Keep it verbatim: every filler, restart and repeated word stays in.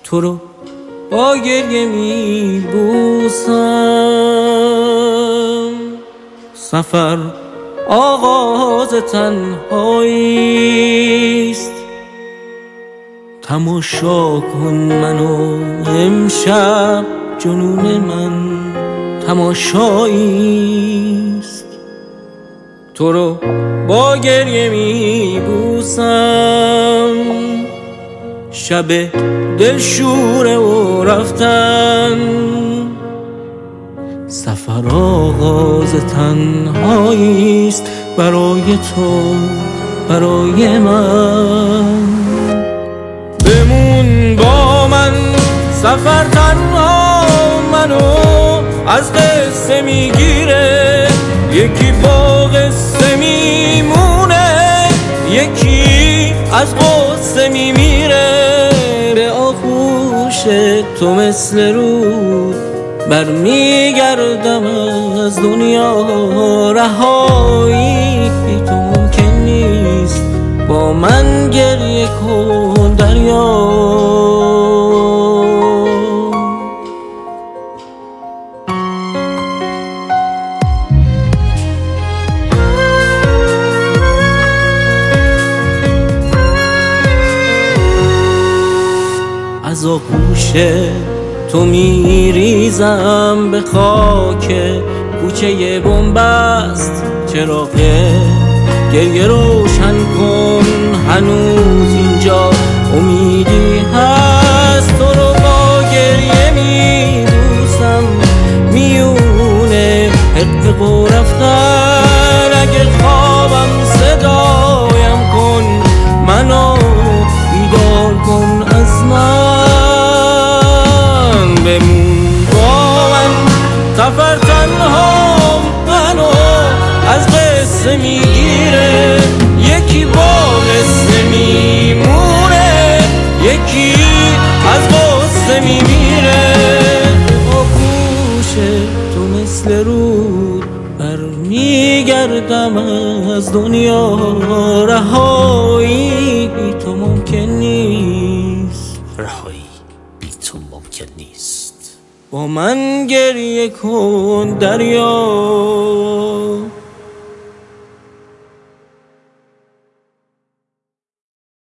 تو رو با گریه می بوسم. سفر آغاز تنهاییست، تماشا کن منو امشب، جنون من تماشاییست. تو رو با گریه می بوسم، شب دلشوره و رفتن. سفر آغاز تنهاییست، برای تو برای من. بمون با من سفر تنها منو از قصه میگیره، یکی با قصه میمونه، یکی از قصه میمیره. به آغوش تو مثل رود برمیگردم از دنیا، رهایی تو ممکن نیست، با من گریه کن دریا. از آغوش تو میریزم به خاک کوچه بنبست. چراغ گریه روشن کن، هنوز اینجا امیدی هست. تو رو با گریه میبوسم میونه حق و رفتن. اگه خوابم صدایم کن، منو بیدار کن از من. بمون با من سفر تنها منو از قصه میگیره، یکی با قصه میمونه، یکی از قصه میمیره. آغوش تو مثل رود برمیگردم از دنیا، رهایی بی تو ممکن نیست، رهایی بی تو ممکن نیست. با من گریه کن دریا.